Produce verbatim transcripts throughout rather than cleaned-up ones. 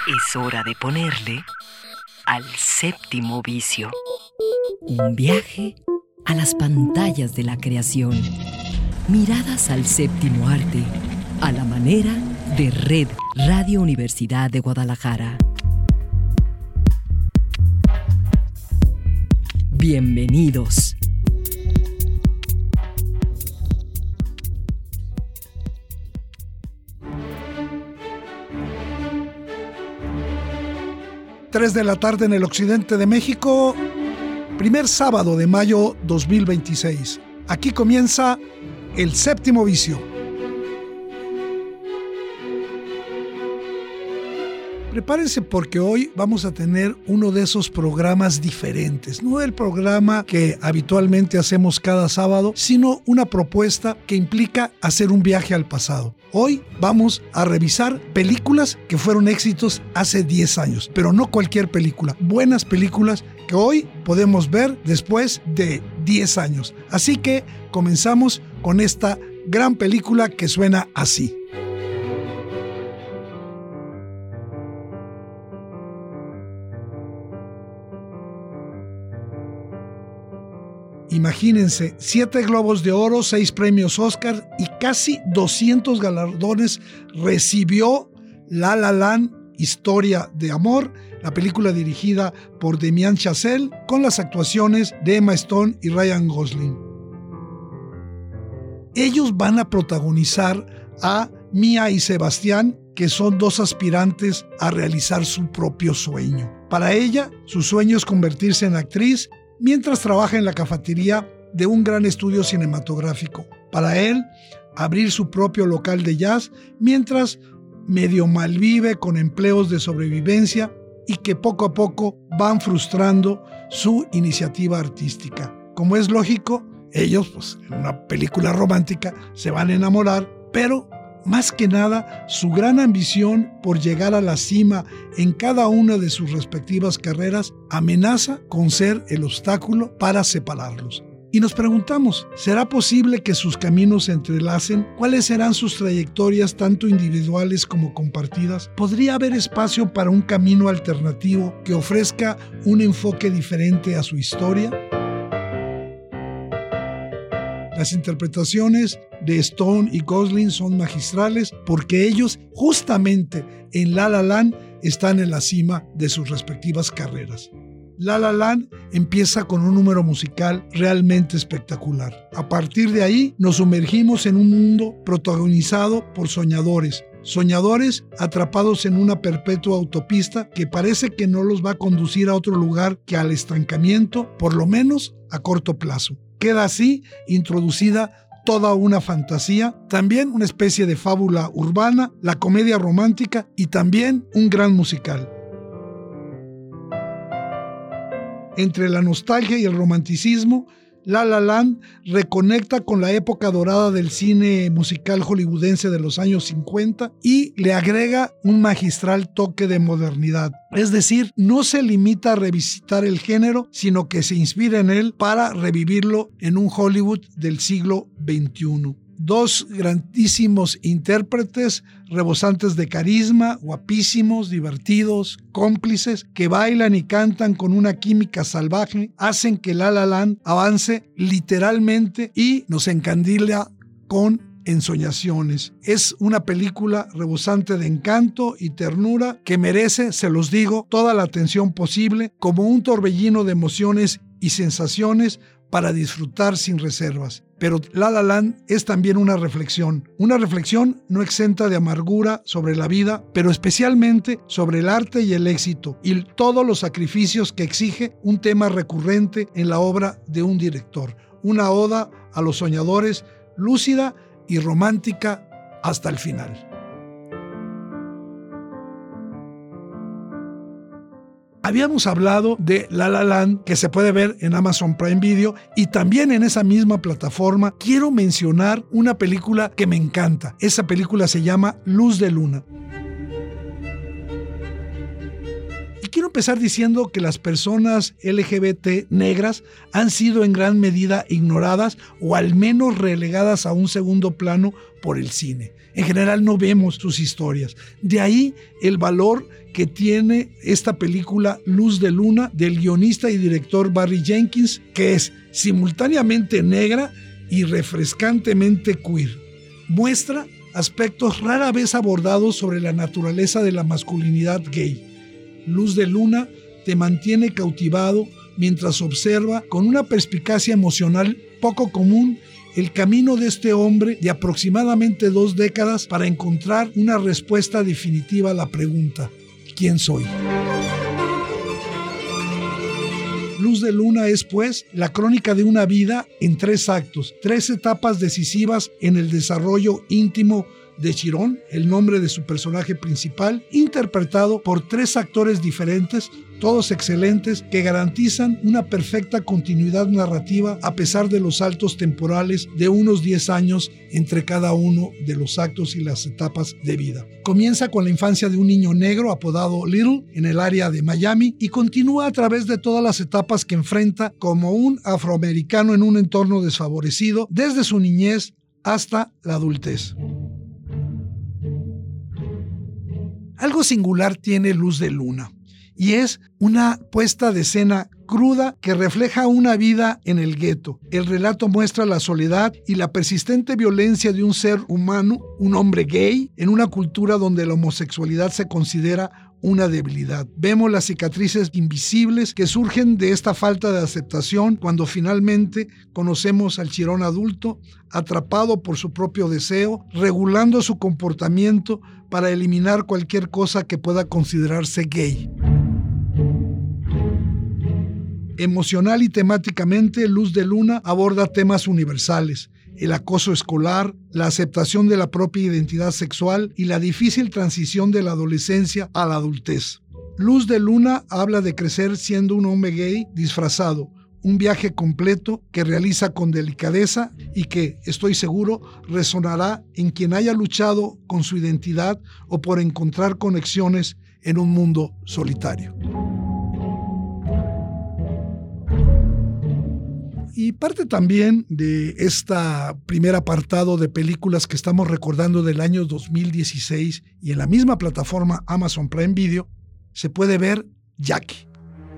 Es hora de ponerle al séptimo vicio. Un viaje a las pantallas de la creación. Miradas al séptimo arte, a la manera de Red Radio Universidad de Guadalajara. Bienvenidos. tres de la tarde en el occidente de México, primer sábado de mayo dos mil veintiséis. Aquí comienza el séptimo vicio. Prepárense porque hoy vamos a tener uno de esos programas diferentes. No el programa que habitualmente hacemos cada sábado, sino una propuesta que implica hacer un viaje al pasado. Hoy vamos a revisar películas que fueron éxitos hace diez años, pero no cualquier película. Buenas películas que hoy podemos ver después de diez años. Así que comenzamos con esta gran película que suena así. Imagínense, siete Globos de Oro, seis premios Oscar y casi doscientos galardones recibió La La Land, Historia de Amor, la película dirigida por Damien Chazelle, con las actuaciones de Emma Stone y Ryan Gosling. Ellos van a protagonizar a Mia y Sebastián, que son dos aspirantes a realizar su propio sueño. Para ella, su sueño es convertirse en actriz, mientras trabaja en la cafetería de un gran estudio cinematográfico. Para él, abrir su propio local de jazz, mientras medio malvive con empleos de sobrevivencia y que poco a poco van frustrando su iniciativa artística. Como es lógico, ellos, pues, en una película romántica, se van a enamorar, pero más que nada, su gran ambición por llegar a la cima en cada una de sus respectivas carreras amenaza con ser el obstáculo para separarlos. Y nos preguntamos, ¿será posible que sus caminos se entrelacen? ¿Cuáles serán sus trayectorias tanto individuales como compartidas? ¿Podría haber espacio para un camino alternativo que ofrezca un enfoque diferente a su historia? Las interpretaciones de Stone y Gosling son magistrales porque ellos justamente en La La Land están en la cima de sus respectivas carreras. La La Land empieza con un número musical realmente espectacular. A partir de ahí nos sumergimos en un mundo protagonizado por soñadores. Soñadores atrapados en una perpetua autopista que parece que no los va a conducir a otro lugar que al estancamiento, por lo menos a corto plazo. Queda así introducida toda una fantasía, también una especie de fábula urbana, la comedia romántica y también un gran musical. Entre la nostalgia y el romanticismo, La La Land reconecta con la época dorada del cine musical hollywoodense de los años cincuenta y le agrega un magistral toque de modernidad. Es decir, no se limita a revisitar el género, sino que se inspira en él para revivirlo en un Hollywood del siglo veintiuno. Dos grandísimos intérpretes, rebosantes de carisma, guapísimos, divertidos, cómplices, que bailan y cantan con una química salvaje, hacen que La La Land avance literalmente y nos encandila con ensoñaciones. Es una película rebosante de encanto y ternura que merece, se los digo, toda la atención posible, como un torbellino de emociones y sensaciones para disfrutar sin reservas. Pero La La Land es también una reflexión, una reflexión no exenta de amargura sobre la vida, pero especialmente sobre el arte y el éxito y todos los sacrificios que exige un tema recurrente en la obra de un director. Una oda a los soñadores, lúcida y romántica hasta el final. Habíamos hablado de La La Land, que se puede ver en Amazon Prime Video, y también en esa misma plataforma quiero mencionar una película que me encanta. Esa película se llama Luz de Luna. Y quiero empezar diciendo que las personas L G B T negras han sido en gran medida ignoradas o al menos relegadas a un segundo plano por el cine. En general no vemos sus historias. De ahí el valor que tiene esta película Luz de Luna del guionista y director Barry Jenkins, que es simultáneamente negra y refrescantemente queer. Muestra aspectos rara vez abordados sobre la naturaleza de la masculinidad gay. Luz de Luna te mantiene cautivado mientras observa con una perspicacia emocional poco común el camino de este hombre de aproximadamente dos décadas para encontrar una respuesta definitiva a la pregunta: ¿quién soy? Luz de Luna es, pues, la crónica de una vida en tres actos, tres etapas decisivas en el desarrollo íntimo de Chiron, el nombre de su personaje principal, interpretado por tres actores diferentes, todos excelentes, que garantizan una perfecta continuidad narrativa a pesar de los saltos temporales de unos diez años entre cada uno de los actos y las etapas de vida. Comienza con la infancia de un niño negro apodado Little en el área de Miami y continúa a través de todas las etapas que enfrenta como un afroamericano en un entorno desfavorecido desde su niñez hasta la adultez. Algo singular tiene Luz de Luna, y es una puesta de escena cruda que refleja una vida en el gueto. El relato muestra la soledad y la persistente violencia de un ser humano, un hombre gay, en una cultura donde la homosexualidad se considera una debilidad. Vemos las cicatrices invisibles que surgen de esta falta de aceptación cuando finalmente conocemos al Chiron adulto, atrapado por su propio deseo, regulando su comportamiento para eliminar cualquier cosa que pueda considerarse gay. Emocional y temáticamente, Luz de Luna aborda temas universales: el acoso escolar, la aceptación de la propia identidad sexual y la difícil transición de la adolescencia a la adultez. Luz de Luna habla de crecer siendo un hombre gay disfrazado, un viaje completo que realiza con delicadeza y que, estoy seguro, resonará en quien haya luchado con su identidad o por encontrar conexiones en un mundo solitario. Y parte también de este primer apartado de películas que estamos recordando del año dos mil dieciséis, y en la misma plataforma Amazon Prime Video se puede ver Jackie.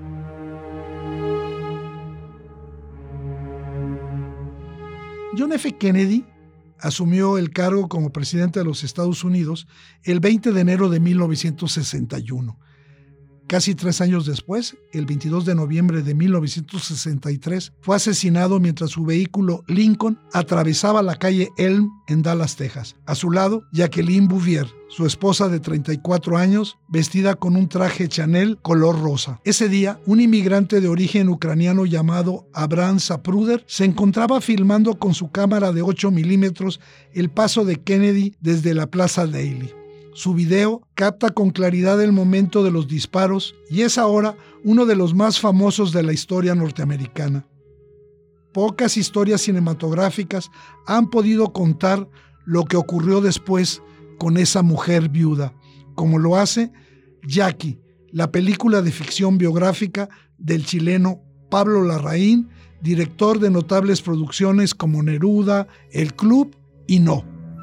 John F. Kennedy asumió el cargo como presidente de los Estados Unidos el veinte de enero de mil novecientos sesenta y uno. Casi tres años después, el veintidós de noviembre de mil novecientos sesenta y tres, fue asesinado mientras su vehículo Lincoln atravesaba la calle Elm en Dallas, Texas. A su lado, Jacqueline Bouvier, su esposa de treinta y cuatro años, vestida con un traje Chanel color rosa. Ese día, un inmigrante de origen ucraniano llamado Abraham Zapruder se encontraba filmando con su cámara de ocho milímetros el paso de Kennedy desde la Plaza Daly. Su video capta con claridad el momento de los disparos y es ahora uno de los más famosos de la historia norteamericana. Pocas historias cinematográficas han podido contar lo que ocurrió después con esa mujer viuda, como lo hace Jackie, la película de ficción biográfica del chileno Pablo Larraín, director de notables producciones como Neruda, El Club y No.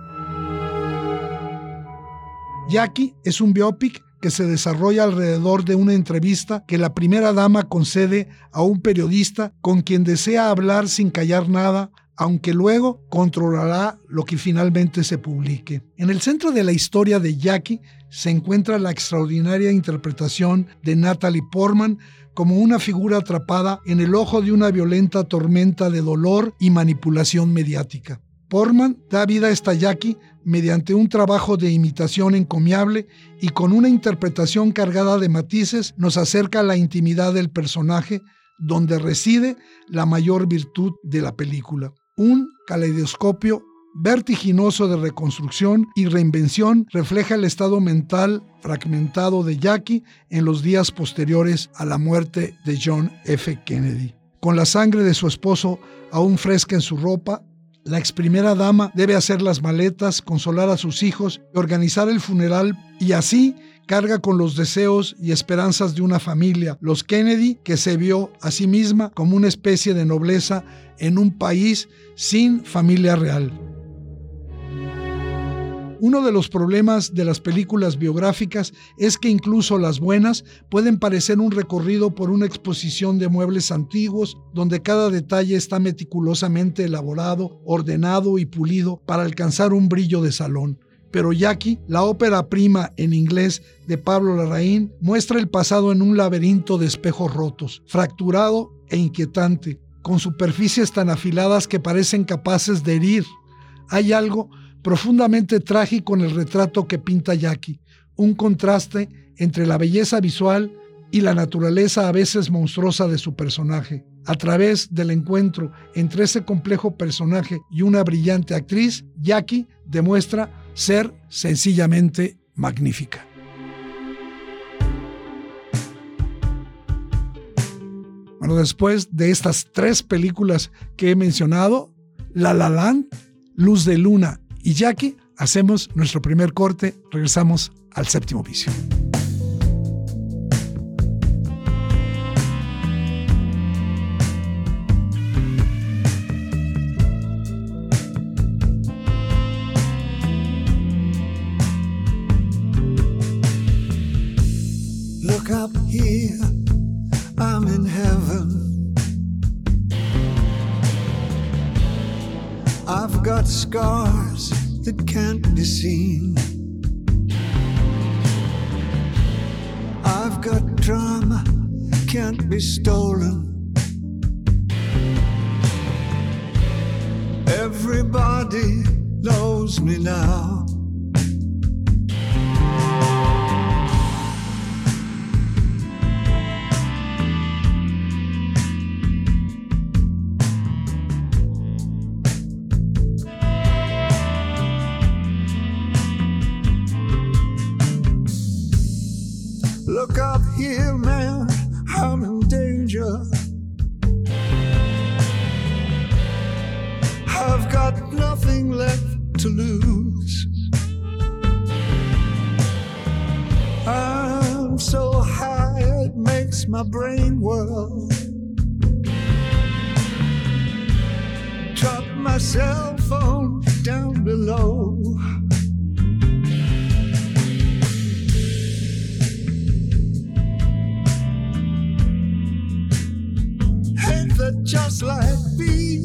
Jackie es un biopic que se desarrolla alrededor de una entrevista que la primera dama concede a un periodista con quien desea hablar sin callar nada, aunque luego controlará lo que finalmente se publique. En el centro de la historia de Jackie se encuentra la extraordinaria interpretación de Natalie Portman como una figura atrapada en el ojo de una violenta tormenta de dolor y manipulación mediática. Portman da vida a esta Jackie mediante un trabajo de imitación encomiable y con una interpretación cargada de matices nos acerca a la intimidad del personaje, donde reside la mayor virtud de la película. Un caleidoscopio vertiginoso de reconstrucción y reinvención refleja el estado mental fragmentado de Jackie en los días posteriores a la muerte de John F. Kennedy. Con la sangre de su esposo aún fresca en su ropa, la ex primera dama debe hacer las maletas, consolar a sus hijos y organizar el funeral, y así carga con los deseos y esperanzas de una familia, los Kennedy, que se vio a sí misma como una especie de nobleza en un país sin familia real. Uno de los problemas de las películas biográficas es que incluso las buenas pueden parecer un recorrido por una exposición de muebles antiguos donde cada detalle está meticulosamente elaborado, ordenado y pulido para alcanzar un brillo de salón. Pero Jackie, la ópera prima en inglés de Pablo Larraín, muestra el pasado en un laberinto de espejos rotos, fracturado e inquietante, con superficies tan afiladas que parecen capaces de herir. Hay algo profundamente trágico en el retrato que pinta Jackie, un contraste entre la belleza visual y la naturaleza a veces monstruosa de su personaje. A través del encuentro entre ese complejo personaje y una brillante actriz, Jackie demuestra ser sencillamente magnífica. Bueno, después de estas tres películas que he mencionado, La La Land, Luz de Luna y Jackie, hacemos nuestro primer corte. Regresamos al Séptimo Vicio. Look up here, I'm in heaven. I've got scars that can't be seen. I've got drama, can't be stolen. Everybody knows me now. Look up here, man, I'm in danger. I've got nothing left to lose. I'm so high it makes my brain whirl. Drop my cell phone down below. Just like me.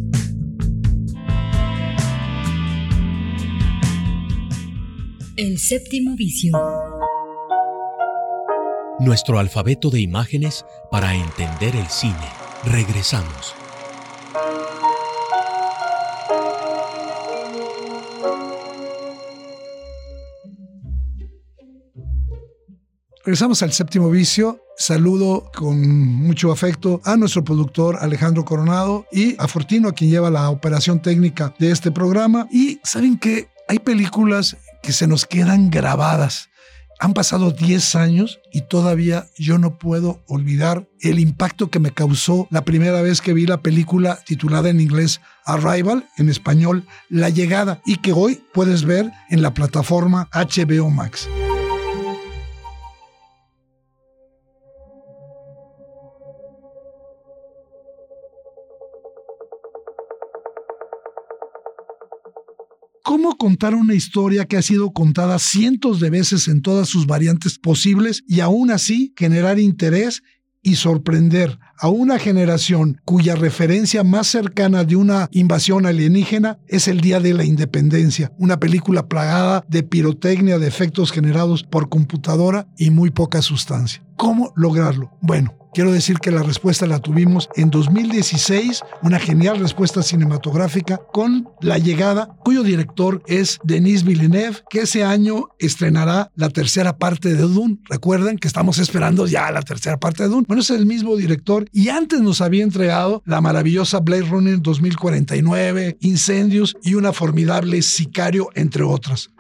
El Séptimo Vicio. Nuestro alfabeto de imágenes para entender el cine. Regresamos. Regresamos al Séptimo Vicio. Saludo con mucho afecto a nuestro productor Alejandro Coronado y a Fortino, a quien lleva la operación técnica de este programa. Y saben que hay películas que se nos quedan grabadas. Han pasado diez años y todavía yo no puedo olvidar el impacto que me causó la primera vez que vi la película titulada en inglés Arrival, en español La Llegada, y que hoy puedes ver en la plataforma H B O Max. ¿Cómo contar una historia que ha sido contada cientos de veces en todas sus variantes posibles y aún así generar interés y sorprender a una generación cuya referencia más cercana de una invasión alienígena es El Día de la Independencia, una película plagada de pirotecnia, de efectos generados por computadora y muy poca sustancia? ¿Cómo lograrlo? Bueno, quiero decir que la respuesta la tuvimos en dos mil dieciséis, una genial respuesta cinematográfica con La Llegada, cuyo director es Denis Villeneuve, que ese año estrenará la tercera parte de Dune. Recuerden que estamos esperando ya la tercera parte de Dune. Bueno, es el mismo director y antes nos había entregado la maravillosa Blade Runner dos mil cuarenta y nueve, Incendios y una formidable Sicario, entre otras.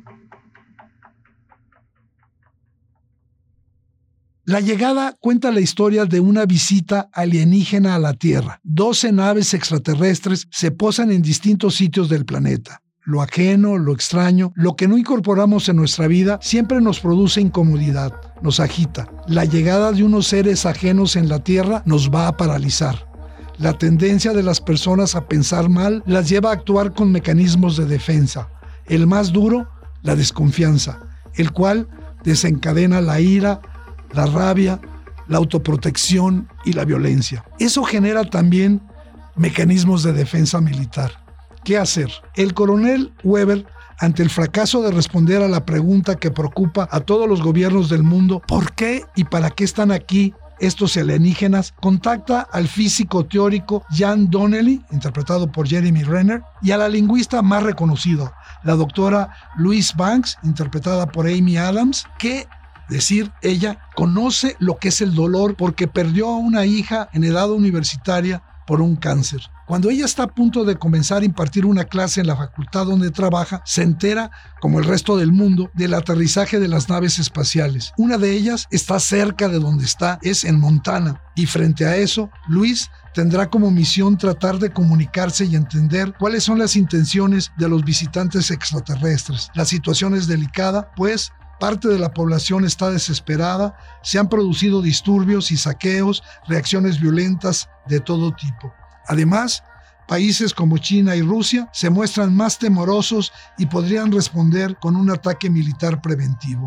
La Llegada cuenta la historia de una visita alienígena a la Tierra. doce naves extraterrestres se posan en distintos sitios del planeta. Lo ajeno, lo extraño, lo que no incorporamos en nuestra vida siempre nos produce incomodidad, nos agita. La llegada de unos seres ajenos en la Tierra nos va a paralizar. La tendencia de las personas a pensar mal las lleva a actuar con mecanismos de defensa. El más duro, la desconfianza, el cual desencadena la ira, la rabia, la autoprotección y la violencia. Eso genera también mecanismos de defensa militar. ¿Qué hacer? El coronel Weber, ante el fracaso de responder a la pregunta que preocupa a todos los gobiernos del mundo, ¿por qué y para qué están aquí estos alienígenas?, contacta al físico teórico Jan Donnelly, interpretado por Jeremy Renner, y a la lingüista más reconocida, la doctora Louise Banks, interpretada por Amy Adams, que, decir, ella conoce lo que es el dolor porque perdió a una hija en edad universitaria por un cáncer. Cuando ella está a punto de comenzar a impartir una clase en la facultad donde trabaja, se entera, como el resto del mundo, del aterrizaje de las naves espaciales. Una de ellas está cerca de donde está, es en Montana, y frente a eso, Luis tendrá como misión tratar de comunicarse y entender cuáles son las intenciones de los visitantes extraterrestres. La situación es delicada, pues parte de la población está desesperada, se han producido disturbios y saqueos, reacciones violentas de todo tipo. Además, países como China y Rusia se muestran más temorosos y podrían responder con un ataque militar preventivo.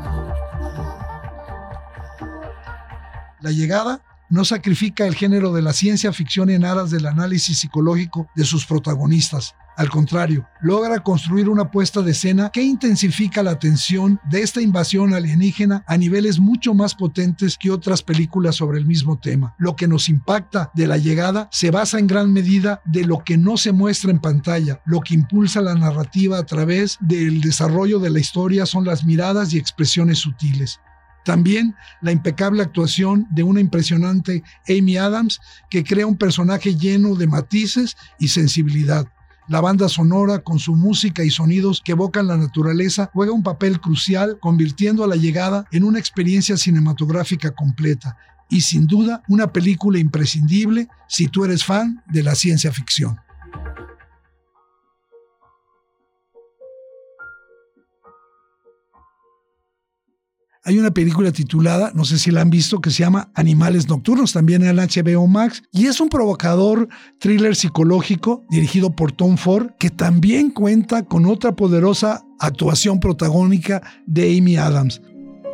La llegada no sacrifica el género de la ciencia ficción en aras del análisis psicológico de sus protagonistas. Al contrario, logra construir una puesta de escena que intensifica la tensión de esta invasión alienígena a niveles mucho más potentes que otras películas sobre el mismo tema. Lo que nos impacta de la llegada se basa en gran medida de lo que no se muestra en pantalla. Lo que impulsa la narrativa a través del desarrollo de la historia son las miradas y expresiones sutiles. También la impecable actuación de una impresionante Amy Adams, que crea un personaje lleno de matices y sensibilidad. La banda sonora, con su música y sonidos que evocan la naturaleza, juega un papel crucial, convirtiendo a La llegada en una experiencia cinematográfica completa y, sin duda, una película imprescindible si tú eres fan de la ciencia ficción. Hay una película titulada, no sé si la han visto, que se llama Animales Nocturnos, también en H B O Max, y es un provocador thriller psicológico dirigido por Tom Ford, que también cuenta con otra poderosa actuación protagónica de Amy Adams.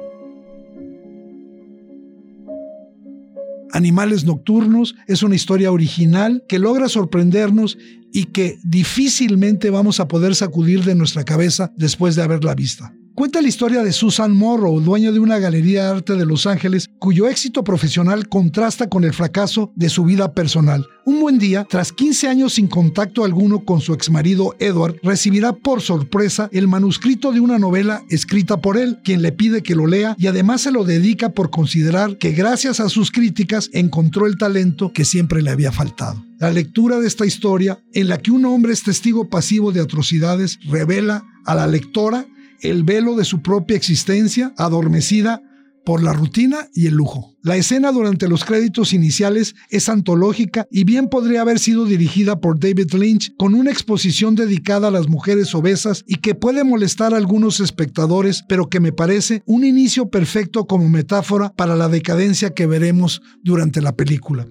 Animales Nocturnos es una historia original que logra sorprendernos y que difícilmente vamos a poder sacudir de nuestra cabeza después de haberla vista. Cuenta la historia de Susan Morrow, dueña de una galería de arte de Los Ángeles, cuyo éxito profesional contrasta con el fracaso de su vida personal. Un buen día, tras quince años sin contacto alguno con su exmarido Edward, recibirá por sorpresa el manuscrito de una novela escrita por él, quien le pide que lo lea y además se lo dedica por considerar que gracias a sus críticas encontró el talento que siempre le había faltado. La lectura de esta historia, en la que un hombre es testigo pasivo de atrocidades, revela a la lectora el velo de su propia existencia, adormecida por la rutina y el lujo. La escena durante los créditos iniciales es antológica y bien podría haber sido dirigida por David Lynch, con una exposición dedicada a las mujeres obesas y que puede molestar a algunos espectadores, pero que me parece un inicio perfecto como metáfora para la decadencia que veremos durante la película.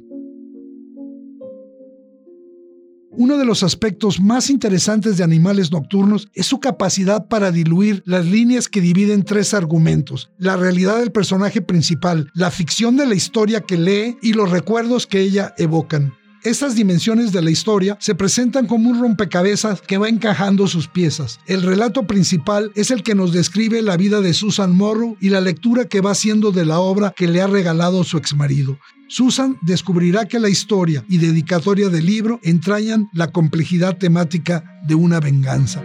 Uno de los aspectos más interesantes de Animales Nocturnos es su capacidad para diluir las líneas que dividen tres argumentos: la realidad del personaje principal, la ficción de la historia que lee y los recuerdos que ella evocan. Estas dimensiones de la historia se presentan como un rompecabezas que va encajando sus piezas. El relato principal es el que nos describe la vida de Susan Morrow y la lectura que va haciendo de la obra que le ha regalado su exmarido. Susan descubrirá que la historia y dedicatoria del libro entrañan la complejidad temática de una venganza.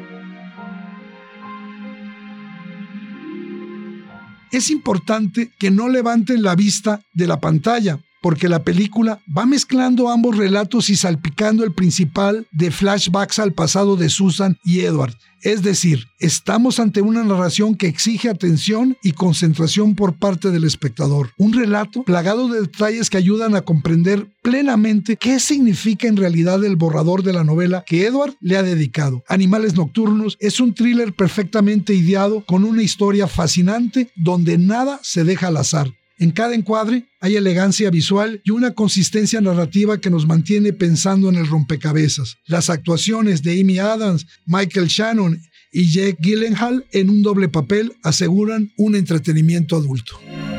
Es importante que no levanten la vista de la pantalla, porque la película va mezclando ambos relatos y salpicando el principal de flashbacks al pasado de Susan y Edward. Es decir, estamos ante una narración que exige atención y concentración por parte del espectador. Un relato plagado de detalles que ayudan a comprender plenamente qué significa en realidad el borrador de la novela que Edward le ha dedicado. Animales Nocturnos es un thriller perfectamente ideado con una historia fascinante donde nada se deja al azar. En cada encuadre hay elegancia visual y una consistencia narrativa que nos mantiene pensando en el rompecabezas. Las actuaciones de Amy Adams, Michael Shannon y Jake Gyllenhaal en un doble papel aseguran un entretenimiento adulto.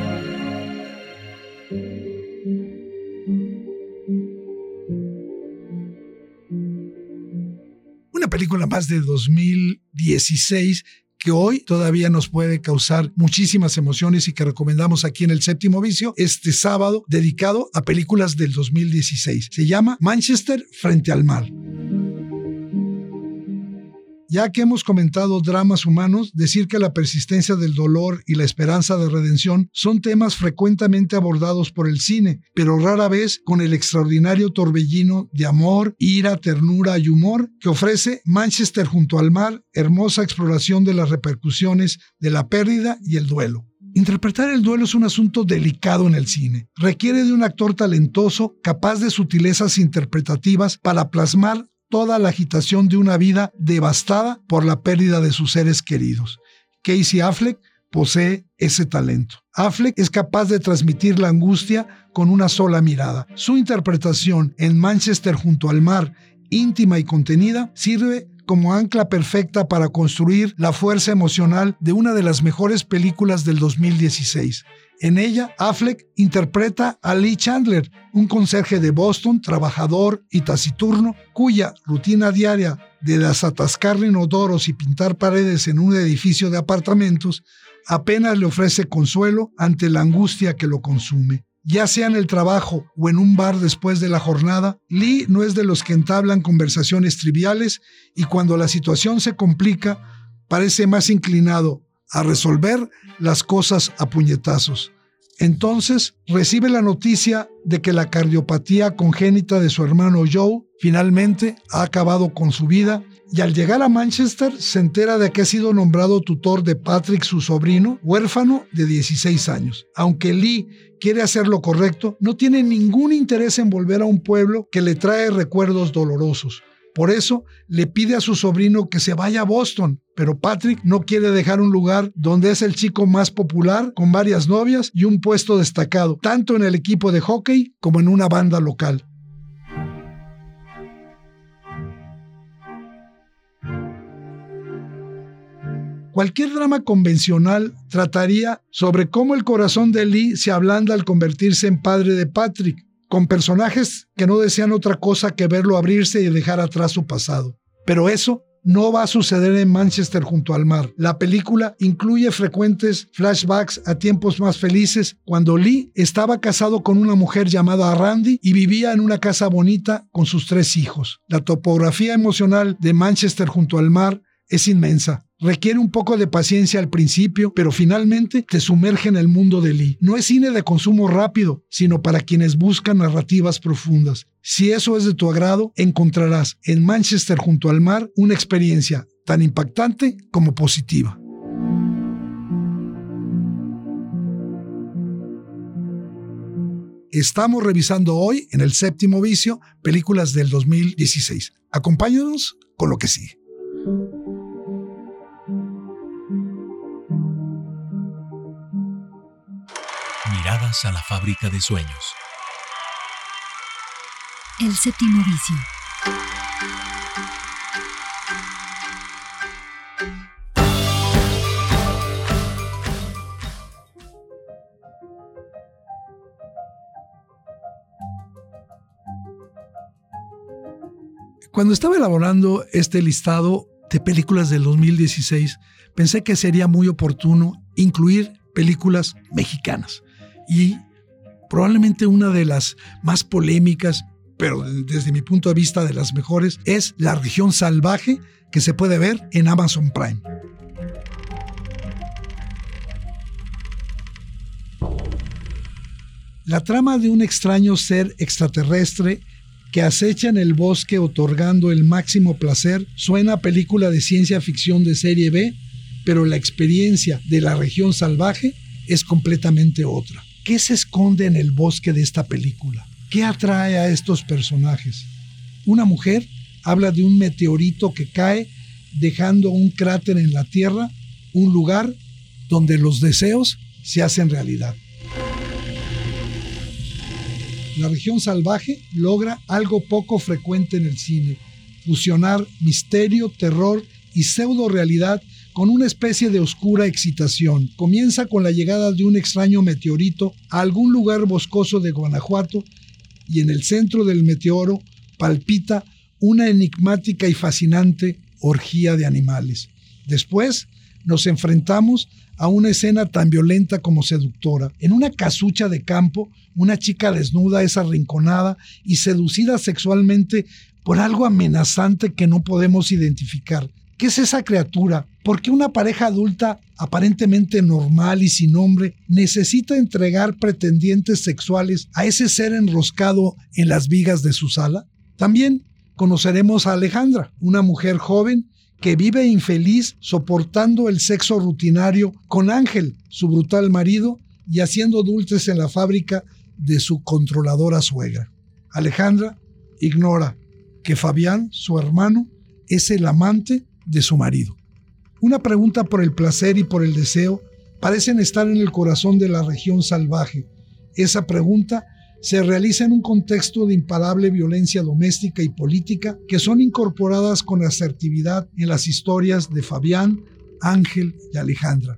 Una película más de dos mil dieciséis que hoy todavía nos puede causar muchísimas emociones y que recomendamos aquí en El Séptimo Vicio este sábado, dedicado a películas del dos mil dieciséis. Se llama Manchester frente al mar. Ya que hemos comentado dramas humanos, decir que la persistencia del dolor y la esperanza de redención son temas frecuentemente abordados por el cine, pero rara vez con el extraordinario torbellino de amor, ira, ternura y humor que ofrece Manchester junto al mar, hermosa exploración de las repercusiones de la pérdida y el duelo. Interpretar el duelo es un asunto delicado en el cine. Requiere de un actor talentoso, capaz de sutilezas interpretativas para plasmar toda la agitación de una vida devastada por la pérdida de sus seres queridos. Casey Affleck posee ese talento. Affleck es capaz de transmitir la angustia con una sola mirada. Su interpretación en Manchester junto al mar, íntima y contenida, sirve como ancla perfecta para construir la fuerza emocional de una de las mejores películas del dos mil dieciséis. En ella, Affleck interpreta a Lee Chandler, un conserje de Boston, trabajador y taciturno, cuya rutina diaria de desatascar inodoros y pintar paredes en un edificio de apartamentos apenas le ofrece consuelo ante la angustia que lo consume. Ya sea en el trabajo o en un bar después de la jornada, Lee no es de los que entablan conversaciones triviales y cuando la situación se complica, parece más inclinado a resolver las cosas a puñetazos. Entonces, recibe la noticia de que la cardiopatía congénita de su hermano Joe finalmente ha acabado con su vida y al llegar a Manchester se entera de que ha sido nombrado tutor de Patrick, su sobrino, huérfano de dieciséis años. Aunque Lee quiere hacer lo correcto, no tiene ningún interés en volver a un pueblo que le trae recuerdos dolorosos. Por eso le pide a su sobrino que se vaya a Boston, pero Patrick no quiere dejar un lugar donde es el chico más popular, con varias novias y un puesto destacado, tanto en el equipo de hockey como en una banda local. Cualquier drama convencional trataría sobre cómo el corazón de Lee se ablanda al convertirse en padre de Patrick, con personajes que no desean otra cosa que verlo abrirse y dejar atrás su pasado. Pero eso no va a suceder en Manchester junto al mar. La película incluye frecuentes flashbacks a tiempos más felices cuando Lee estaba casado con una mujer llamada Randy y vivía en una casa bonita con sus tres hijos. La topografía emocional de Manchester junto al mar es inmensa. Requiere un poco de paciencia al principio, pero finalmente te sumerge en el mundo de Lee. No es cine de consumo rápido, sino para quienes buscan narrativas profundas. Si eso es de tu agrado, encontrarás en Manchester junto al mar una experiencia tan impactante como positiva. Estamos revisando hoy, en El Séptimo Vicio, películas del dos mil dieciséis. Acompáñanos con lo que sigue. Miradas a la fábrica de sueños. El Séptimo Vicio. Cuando estaba elaborando este listado de películas del dos mil dieciséis, pensé que sería muy oportuno incluir películas mexicanas. Y probablemente una de las más polémicas, pero desde mi punto de vista de las mejores, es La Región Salvaje, que se puede ver en Amazon Prime. La trama de un extraño ser extraterrestre que acecha en el bosque otorgando el máximo placer suena a película de ciencia ficción de serie B, pero la experiencia de La Región Salvaje es completamente otra. ¿Qué se esconde en el bosque de esta película? ¿Qué atrae a estos personajes? Una mujer habla de un meteorito que cae dejando un cráter en la Tierra, un lugar donde los deseos se hacen realidad. La Región Salvaje logra algo poco frecuente en el cine: fusionar misterio, terror y pseudo-realidad con una especie de oscura excitación. Comienza con la llegada de un extraño meteorito a algún lugar boscoso de Guanajuato y en el centro del meteoro palpita una enigmática y fascinante orgía de animales. Después nos enfrentamos a una escena tan violenta como seductora. En una casucha de campo, una chica desnuda es arrinconada y seducida sexualmente por algo amenazante que no podemos identificar. ¿Qué es esa criatura? ¿Por qué una pareja adulta aparentemente normal y sin nombre necesita entregar pretendientes sexuales a ese ser enroscado en las vigas de su sala? También conoceremos a Alejandra, una mujer joven que vive infeliz soportando el sexo rutinario con Ángel, su brutal marido, y haciendo dulces en la fábrica de su controladora suegra. Alejandra ignora que Fabián, su hermano, es el amante de su marido. Una pregunta por el placer y por el deseo parecen estar en el corazón de la región salvaje. Esa pregunta se realiza en un contexto de imparable violencia doméstica y política que son incorporadas con asertividad en las historias de Fabián, Ángel y Alejandra.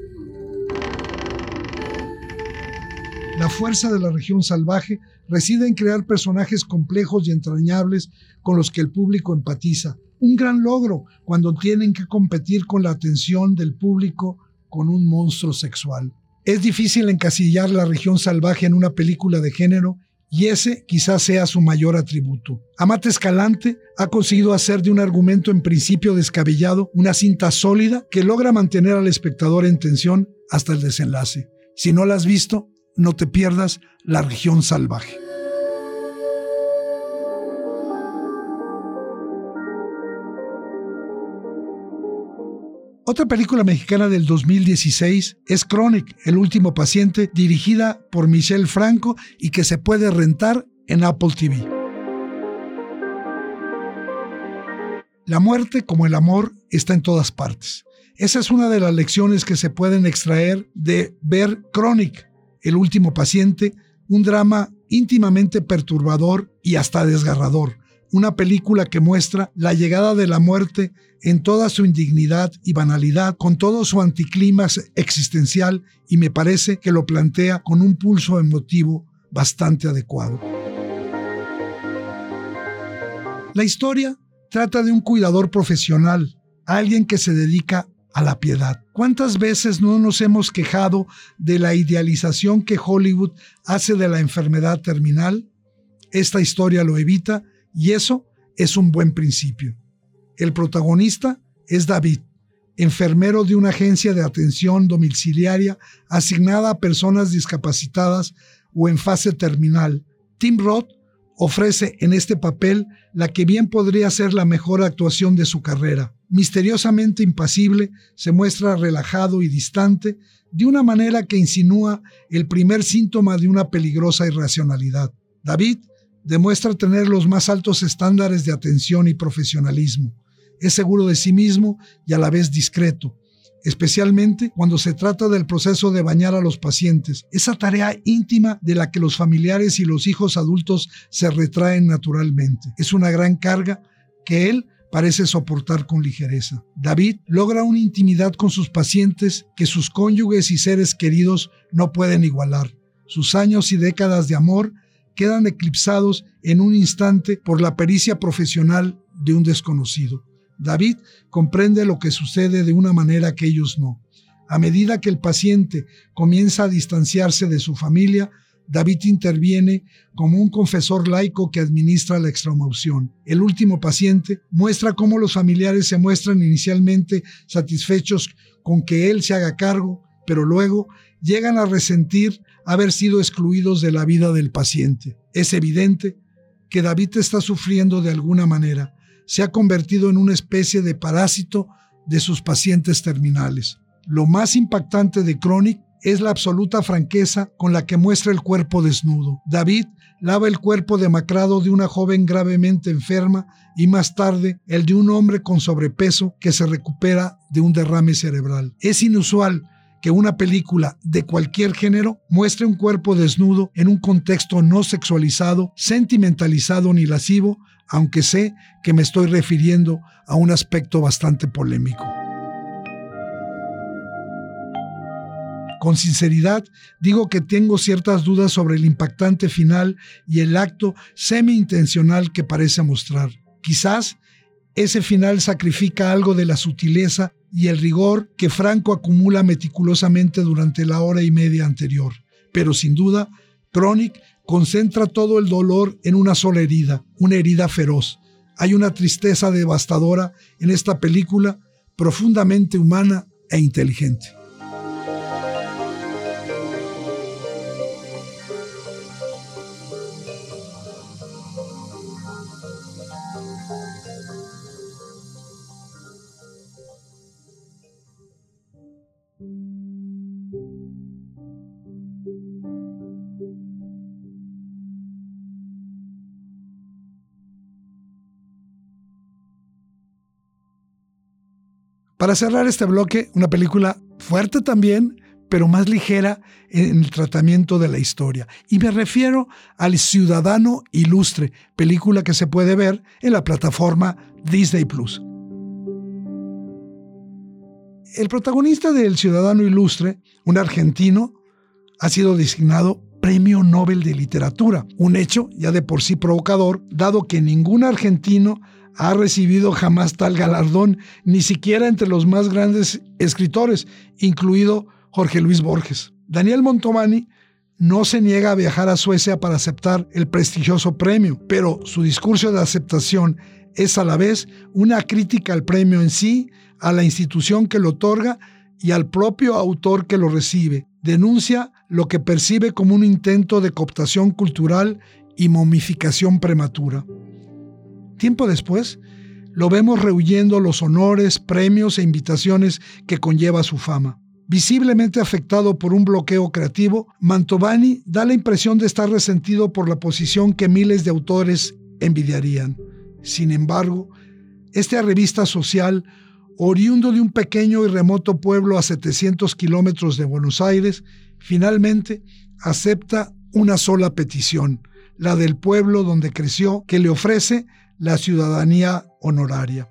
La fuerza de la región salvaje reside en crear personajes complejos y entrañables con los que el público empatiza. Un gran logro cuando tienen que competir con la atención del público con un monstruo sexual. Es difícil encasillar la región salvaje en una película de género y ese quizás sea su mayor atributo. Amate Escalante ha conseguido hacer de un argumento en principio descabellado una cinta sólida que logra mantener al espectador en tensión hasta el desenlace. Si no la has visto, no te pierdas La región salvaje. Otra película mexicana del dos mil dieciséis es Chronic, el último paciente, dirigida por Michel Franco y que se puede rentar en Apple T V. La muerte, como el amor, está en todas partes. Esa es una de las lecciones que se pueden extraer de ver Chronic, el último paciente, un drama íntimamente perturbador y hasta desgarrador. Una película que muestra la llegada de la muerte en toda su indignidad y banalidad, con todo su anticlímax existencial, y me parece que lo plantea con un pulso emotivo bastante adecuado. La historia trata de un cuidador profesional, alguien que se dedica a la piedad. ¿Cuántas veces no nos hemos quejado de la idealización que Hollywood hace de la enfermedad terminal? Esta historia lo evita y eso es un buen principio. El protagonista es David, enfermero de una agencia de atención domiciliaria asignada a personas discapacitadas o en fase terminal. Tim Roth ofrece en este papel la que bien podría ser la mejor actuación de su carrera. Misteriosamente impasible, se muestra relajado y distante, de una manera que insinúa el primer síntoma de una peligrosa irracionalidad. David demuestra tener los más altos estándares de atención y profesionalismo. Es seguro de sí mismo y a la vez discreto, especialmente cuando se trata del proceso de bañar a los pacientes, esa tarea íntima de la que los familiares y los hijos adultos se retraen naturalmente. Es una gran carga que él parece soportar con ligereza. David logra una intimidad con sus pacientes que sus cónyuges y seres queridos no pueden igualar. Sus años y décadas de amor quedan eclipsados en un instante por la pericia profesional de un desconocido. David comprende lo que sucede de una manera que ellos no. A medida que el paciente comienza a distanciarse de su familia, David interviene como un confesor laico que administra la extremaunción. El último paciente muestra cómo los familiares se muestran inicialmente satisfechos con que él se haga cargo, pero luego llegan a resentir haber sido excluidos de la vida del paciente. Es evidente que David está sufriendo de alguna manera. Se ha convertido en una especie de parásito de sus pacientes terminales. Lo más impactante de Chronic es la absoluta franqueza con la que muestra el cuerpo desnudo. David lava el cuerpo demacrado de una joven gravemente enferma y más tarde el de un hombre con sobrepeso que se recupera de un derrame cerebral. Es inusual que una película de cualquier género muestre un cuerpo desnudo en un contexto no sexualizado, sentimentalizado ni lascivo, aunque sé que me estoy refiriendo a un aspecto bastante polémico. Con sinceridad, digo que tengo ciertas dudas sobre el impactante final y el acto semi-intencional que parece mostrar. Quizás ese final sacrifica algo de la sutileza y el rigor que Franco acumula meticulosamente durante la hora y media anterior. Pero sin duda, Chronic concentra todo el dolor en una sola herida, una herida feroz. Hay una tristeza devastadora en esta película, profundamente humana e inteligente. Para cerrar este bloque, una película fuerte también, pero más ligera en el tratamiento de la historia. Y me refiero al Ciudadano Ilustre, película que se puede ver en la plataforma Disney Plus. El protagonista del Ciudadano Ilustre, un argentino, ha sido designado Premio Nobel de Literatura, un hecho ya de por sí provocador, dado que ningún argentino ha recibido jamás tal galardón, ni siquiera entre los más grandes escritores, incluido Jorge Luis Borges. Daniel Mantovani no se niega a viajar a Suecia para aceptar el prestigioso premio, pero su discurso de aceptación es a la vez una crítica al premio en sí, a la institución que lo otorga y al propio autor que lo recibe. Denuncia lo que percibe como un intento de cooptación cultural y momificación prematura. Tiempo después, lo vemos rehuyendo los honores, premios e invitaciones que conlleva su fama. Visiblemente afectado por un bloqueo creativo, Mantovani da la impresión de estar resentido por la posición que miles de autores envidiarían. Sin embargo, este arrevista social, oriundo de un pequeño y remoto pueblo a setecientos kilómetros de Buenos Aires, finalmente acepta una sola petición, la del pueblo donde creció, que le ofrece la ciudadanía honoraria.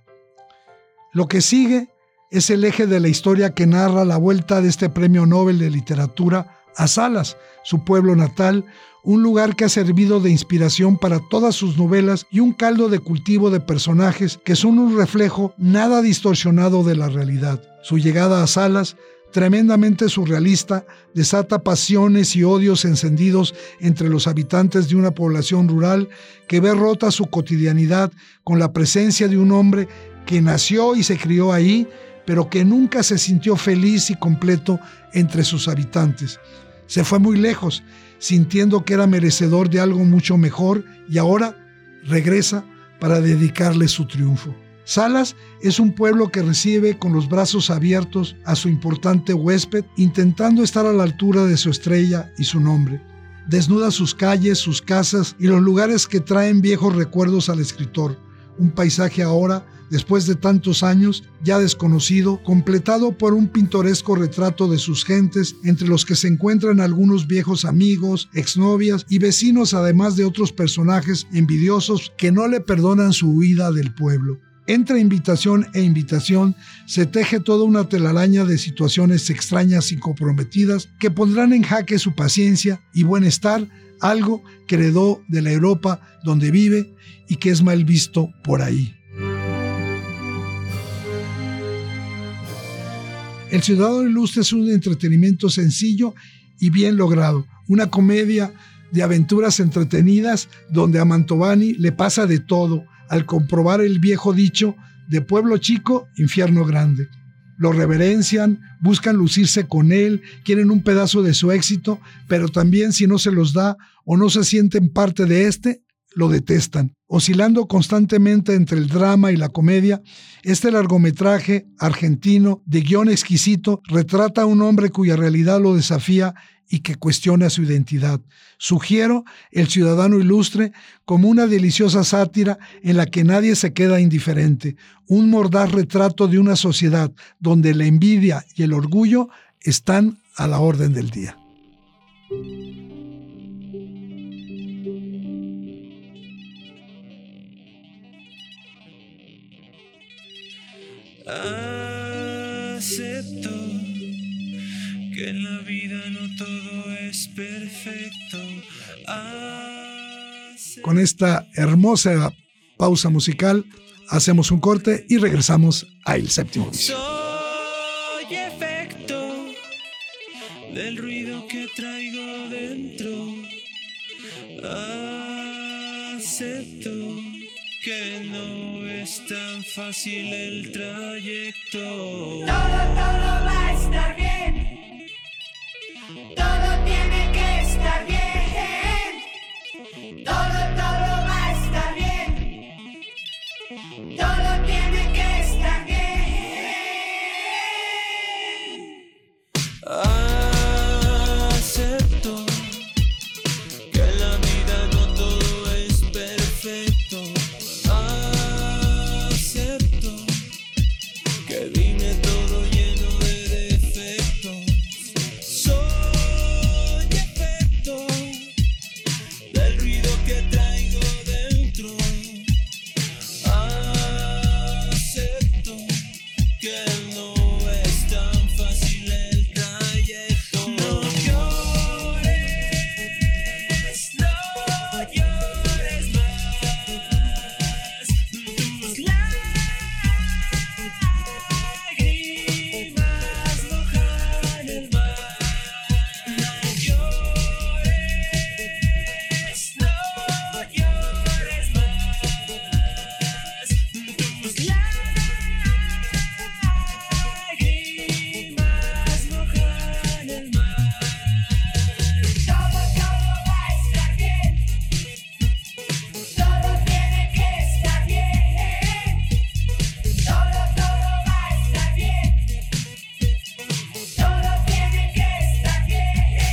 Lo que sigue es el eje de la historia que narra la vuelta de este Premio Nobel de Literatura a Salas, su pueblo natal, un lugar que ha servido de inspiración para todas sus novelas y un caldo de cultivo de personajes que son un reflejo nada distorsionado de la realidad. Su llegada a Salas, tremendamente surrealista, desata pasiones y odios encendidos entre los habitantes de una población rural que ve rota su cotidianidad con la presencia de un hombre que nació y se crió ahí, pero que nunca se sintió feliz y completo entre sus habitantes. Se fue muy lejos, sintiendo que era merecedor de algo mucho mejor, y ahora regresa para dedicarle su triunfo. Salas es un pueblo que recibe con los brazos abiertos a su importante huésped, intentando estar a la altura de su estrella y su nombre. Desnuda sus calles, sus casas y los lugares que traen viejos recuerdos al escritor. Un paisaje ahora, después de tantos años, ya desconocido, completado por un pintoresco retrato de sus gentes, entre los que se encuentran algunos viejos amigos, exnovias y vecinos, además de otros personajes envidiosos que no le perdonan su huida del pueblo. Entre invitación e invitación se teje toda una telaraña de situaciones extrañas y comprometidas que pondrán en jaque su paciencia y bienestar, algo que heredó de la Europa donde vive y que es mal visto por ahí. El Ciudadano Ilustre es un entretenimiento sencillo y bien logrado, una comedia de aventuras entretenidas donde a Mantovani le pasa de todo al comprobar el viejo dicho de pueblo chico, infierno grande. Lo reverencian, buscan lucirse con él, quieren un pedazo de su éxito, pero también si no se los da o no se sienten parte de este, lo detestan. Oscilando constantemente entre el drama y la comedia, este largometraje argentino de guión exquisito retrata a un hombre cuya realidad lo desafía y que cuestiona su identidad. Sugiero El Ciudadano Ilustre como una deliciosa sátira en la que nadie se queda indiferente, un mordaz retrato de una sociedad donde la envidia y el orgullo están a la orden del día. Acepto que en la vida no todo es perfecto. Acepto. Con esta hermosa pausa musical, hacemos un corte y regresamos a El Séptimo Vicio. Soy efecto del ruido que traigo dentro. Acepto que no es tan fácil el trayecto. Todo, todo va a estar bien. Todo tiene que estar bien. Todo, todo va a estar bien. Todo tiene que estar bien. Acepto que en la vida no todo es perfecto. Acepto que vine todo lleno de defectos. Soy efecto del ruido que traigo dentro. Acepto que no es tan fácil el trayecto. No llores, no llores más. Tus lágrimas mojan el mar. No llores, no llores más. Tus lágrimas mojan el mar. Todo, todo va a estar bien. Todo tiene que estar bien. Todo, todo va a estar bien. Todo tiene que estar bien.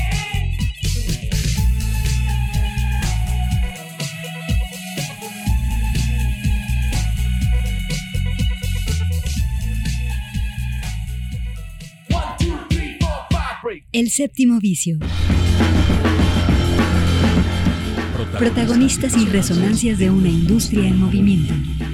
El Séptimo Vicio. Protagonistas y resonancias de una industria en movimiento.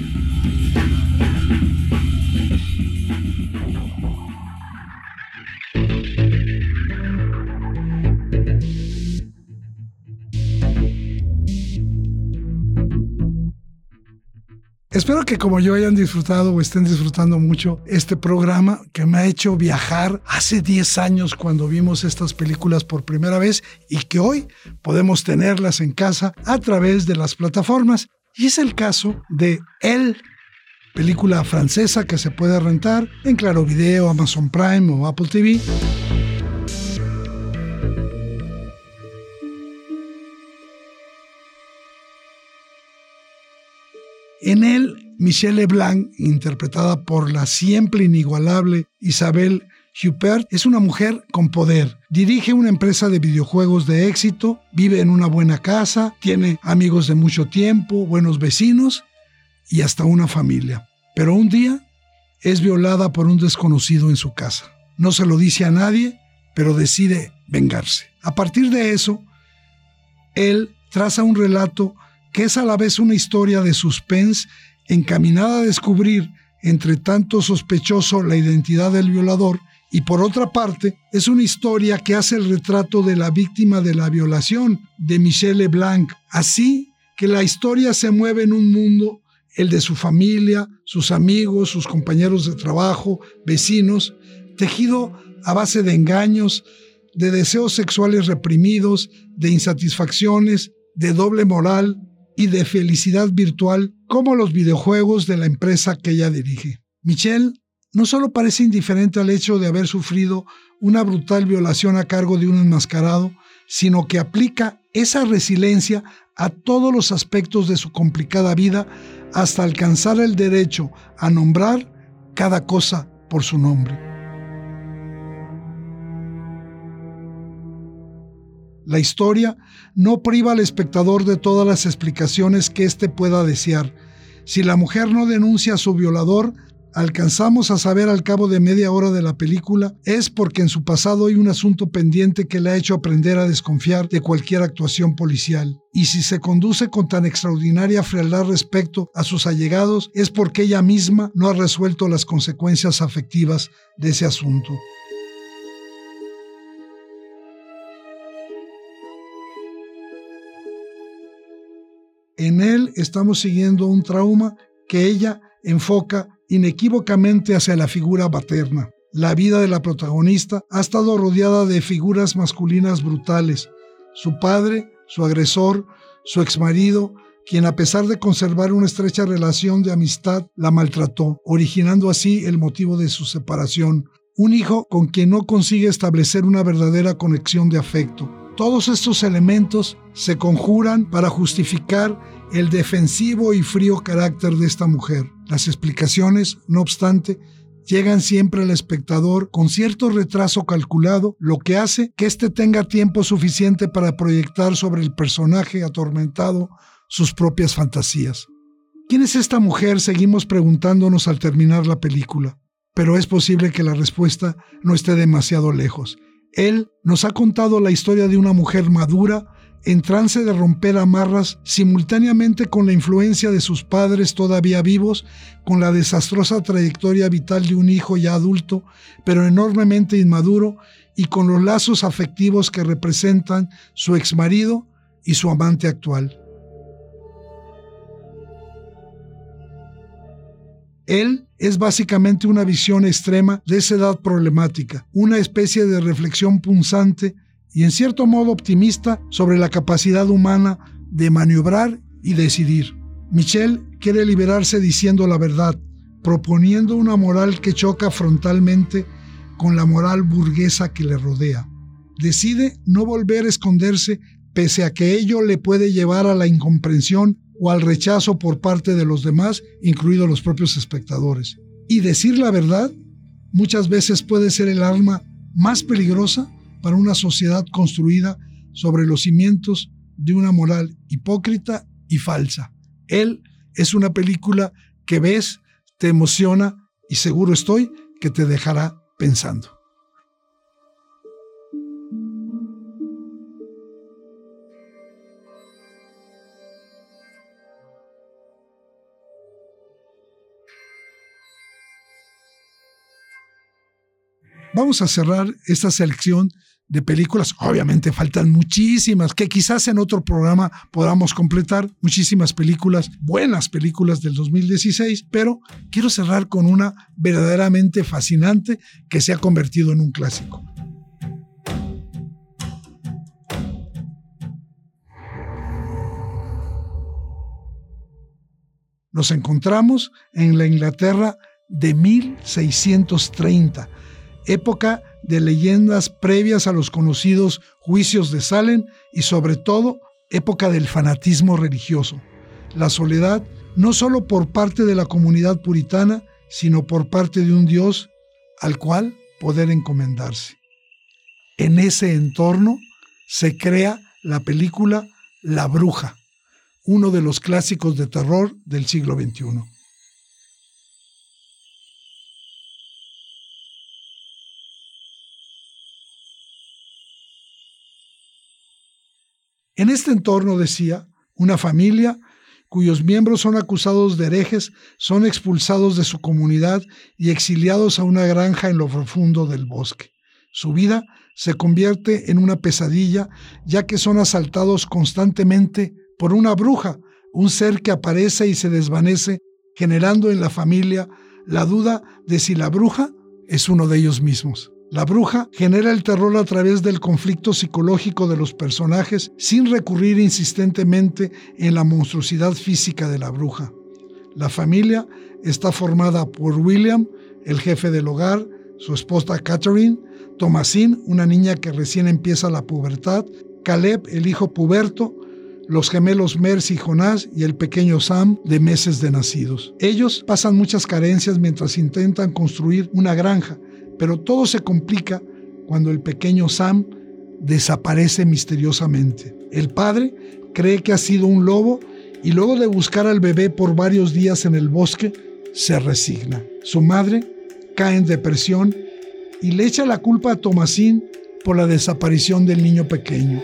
Espero que como yo hayan disfrutado o estén disfrutando mucho este programa que me ha hecho viajar hace diez años cuando vimos estas películas por primera vez y que hoy podemos tenerlas en casa a través de las plataformas. Y es el caso de Elle, película francesa que se puede rentar en Claro Video, Amazon Prime o Apple T V. En él, Michelle Leblanc, interpretada por la siempre inigualable Isabelle Huppert, es una mujer con poder. Dirige una empresa de videojuegos de éxito, vive en una buena casa, tiene amigos de mucho tiempo, buenos vecinos y hasta una familia. Pero un día es violada por un desconocido en su casa. No se lo dice a nadie, pero decide vengarse. A partir de eso, él traza un relato que es a la vez una historia de suspense encaminada a descubrir entre tanto sospechoso la identidad del violador, y por otra parte es una historia que hace el retrato de la víctima de la violación de Michelle Leblanc, así que la historia se mueve en un mundo, el de su familia, sus amigos, sus compañeros de trabajo, vecinos, tejido a base de engaños, de deseos sexuales reprimidos, de insatisfacciones, de doble moral y de felicidad virtual, como los videojuegos de la empresa que ella dirige. Michelle no solo parece indiferente al hecho de haber sufrido una brutal violación a cargo de un enmascarado, sino que aplica esa resiliencia a todos los aspectos de su complicada vida hasta alcanzar el derecho a nombrar cada cosa por su nombre. La historia no priva al espectador de todas las explicaciones que éste pueda desear. Si la mujer no denuncia a su violador, alcanzamos a saber al cabo de media hora de la película es porque en su pasado hay un asunto pendiente que le ha hecho aprender a desconfiar de cualquier actuación policial. Y si se conduce con tan extraordinaria frialdad respecto a sus allegados es porque ella misma no ha resuelto las consecuencias afectivas de ese asunto. En él estamos siguiendo un trauma que ella enfoca inequívocamente hacia la figura materna. La vida de la protagonista ha estado rodeada de figuras masculinas brutales. Su padre, su agresor, su exmarido, quien a pesar de conservar una estrecha relación de amistad, la maltrató, originando así el motivo de su separación. Un hijo con quien no consigue establecer una verdadera conexión de afecto. Todos estos elementos se conjuran para justificar el defensivo y frío carácter de esta mujer. Las explicaciones, no obstante, llegan siempre al espectador con cierto retraso calculado, lo que hace que éste tenga tiempo suficiente para proyectar sobre el personaje atormentado sus propias fantasías. ¿Quién es esta mujer?, seguimos preguntándonos al terminar la película, pero es posible que la respuesta no esté demasiado lejos. Él nos ha contado la historia de una mujer madura, en trance de romper amarras simultáneamente con la influencia de sus padres todavía vivos, con la desastrosa trayectoria vital de un hijo ya adulto, pero enormemente inmaduro, y con los lazos afectivos que representan su exmarido y su amante actual. Él es básicamente una visión extrema de esa edad problemática, una especie de reflexión punzante y en cierto modo optimista sobre la capacidad humana de maniobrar y decidir. Michelle quiere liberarse diciendo la verdad, proponiendo una moral que choca frontalmente con la moral burguesa que le rodea. Decide no volver a esconderse pese a que ello le puede llevar a la incomprensión o al rechazo por parte de los demás, incluidos los propios espectadores. Y decir la verdad muchas veces puede ser el arma más peligrosa para una sociedad construida sobre los cimientos de una moral hipócrita y falsa. Él es una película que ves, te emociona y seguro estoy que te dejará pensando. Vamos a cerrar esta selección de películas. Obviamente faltan muchísimas, que quizás en otro programa podamos completar, muchísimas películas, buenas películas del dos mil dieciséis, pero quiero cerrar con una verdaderamente fascinante que se ha convertido en un clásico. Nos encontramos en la Inglaterra de mil seiscientos treinta, época de leyendas previas a los conocidos juicios de Salem y sobre todo época del fanatismo religioso. La soledad no solo por parte de la comunidad puritana, sino por parte de un Dios al cual poder encomendarse. En ese entorno se crea la película La Bruja, uno de los clásicos de terror del siglo veintiuno. En este entorno, decía, una familia cuyos miembros son acusados de herejes son expulsados de su comunidad y exiliados a una granja en lo profundo del bosque. Su vida se convierte en una pesadilla, ya que son asaltados constantemente por una bruja, un ser que aparece y se desvanece, generando en la familia la duda de si la bruja es uno de ellos mismos. La bruja genera el terror a través del conflicto psicológico de los personajes sin recurrir insistentemente en la monstruosidad física de la bruja. La familia está formada por William, el jefe del hogar, su esposa Catherine, Thomasine, una niña que recién empieza la pubertad, Caleb, el hijo puberto, los gemelos Mercy y Jonás y el pequeño Sam, de meses de nacidos. Ellos pasan muchas carencias mientras intentan construir una granja, pero todo se complica cuando el pequeño Sam desaparece misteriosamente. El padre cree que ha sido un lobo y luego de buscar al bebé por varios días en el bosque, se resigna. Su madre cae en depresión y le echa la culpa a Thomasine por la desaparición del niño pequeño.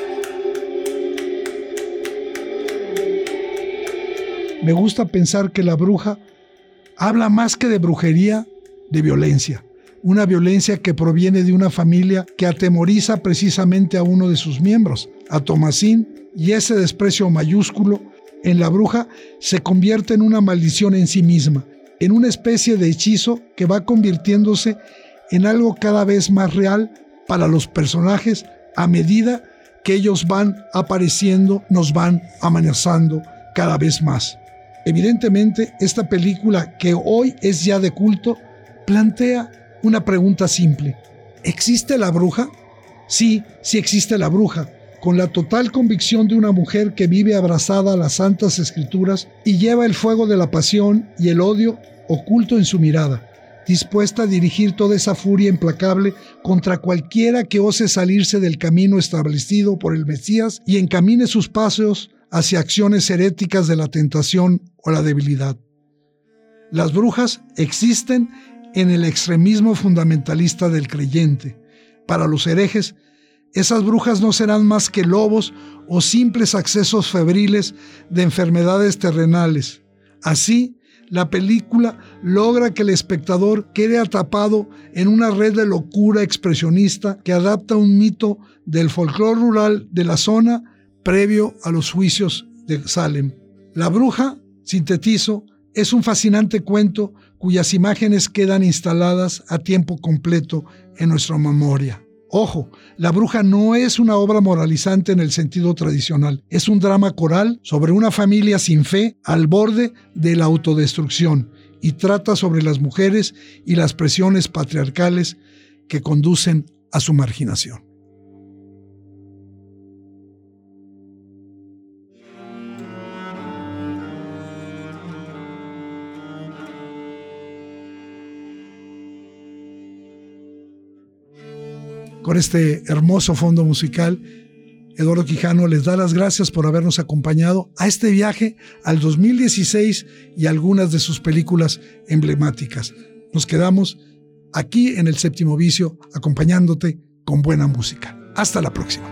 Me gusta pensar que La Bruja habla más que de brujería, de violencia. Una violencia que proviene de una familia que atemoriza precisamente a uno de sus miembros, a Thomasine, y ese desprecio mayúsculo en La Bruja se convierte en una maldición en sí misma, en una especie de hechizo que va convirtiéndose en algo cada vez más real para los personajes a medida que ellos van apareciendo, nos van amenazando cada vez más. Evidentemente, esta película, que hoy es ya de culto, plantea una pregunta simple. ¿Existe la bruja? Sí, sí existe la bruja, con la total convicción de una mujer que vive abrazada a las santas escrituras y lleva el fuego de la pasión y el odio oculto en su mirada, dispuesta a dirigir toda esa furia implacable contra cualquiera que ose salirse del camino establecido por el Mesías y encamine sus pasos hacia acciones heréticas de la tentación o la debilidad. Las brujas existen en el extremismo fundamentalista del creyente. Para los herejes, esas brujas no serán más que lobos o simples accesos febriles de enfermedades terrenales. Así, la película logra que el espectador quede atrapado en una red de locura expresionista que adapta un mito del folclore rural de la zona previo a los juicios de Salem. La Bruja, sintetizo, es un fascinante cuento cuyas imágenes quedan instaladas a tiempo completo en nuestra memoria. Ojo, La Bruja no es una obra moralizante en el sentido tradicional. Es un drama coral sobre una familia sin fe al borde de la autodestrucción y trata sobre las mujeres y las presiones patriarcales que conducen a su marginación. Con este hermoso fondo musical, Eduardo Quijano les da las gracias por habernos acompañado a este viaje al dos mil dieciséis y algunas de sus películas emblemáticas. Nos quedamos aquí en El Séptimo Vicio acompañándote con buena música. Hasta la próxima.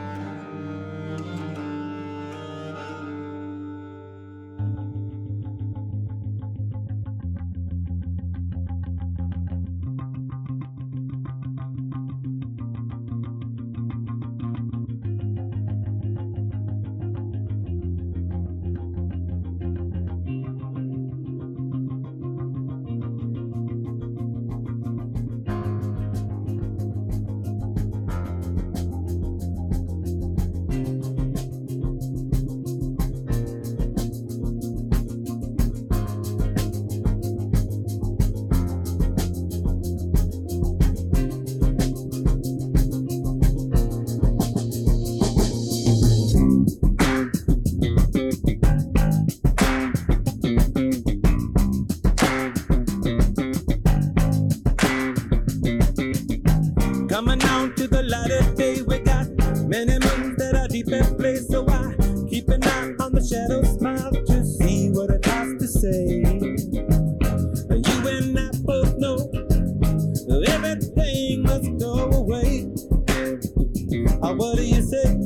Coming down to the light of day, we got many moons that are deep in place. So I keep an eye on the shadow, smile to see what it has to say. You and I both know everything must go away. Oh, what do you say?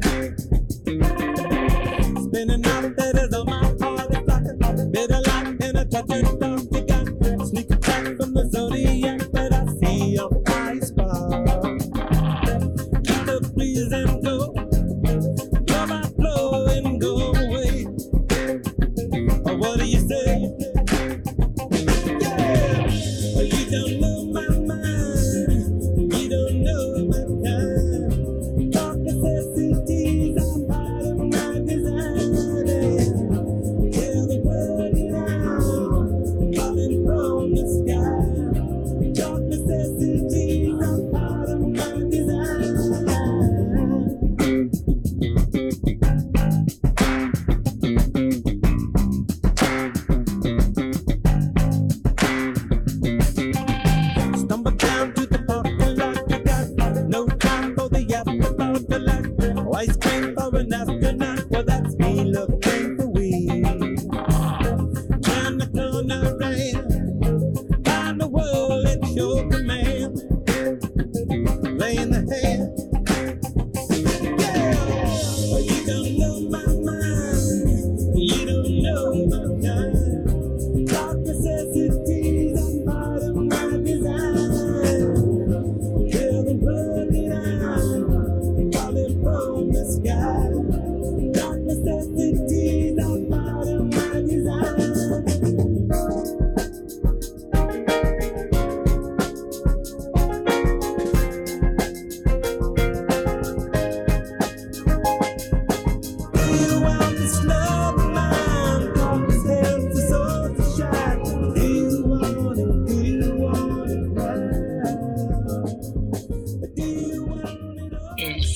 Spinning out that is on my heart, it's like a bit of light and a touch of dark. You got sneak attack from the zodiac, but I see your eyes spot. Please and go, go by flow and go away. Or what do you say? Yeah, you don't know my mind, you don't know my kind. Dark necessities are part of my design. Tell the world now, falling from the sky. Dark necessities are part of my design.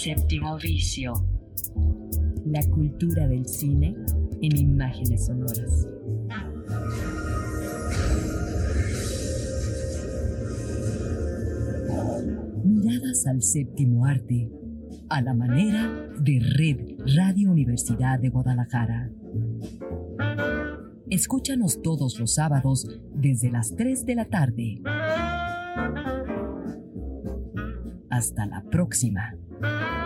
Séptimo vicio. La cultura del cine en imágenes sonoras. Miradas al séptimo arte, a la manera de Red Radio Universidad de Guadalajara. Escúchanos todos los sábados desde las tres de la tarde. Hasta la próxima.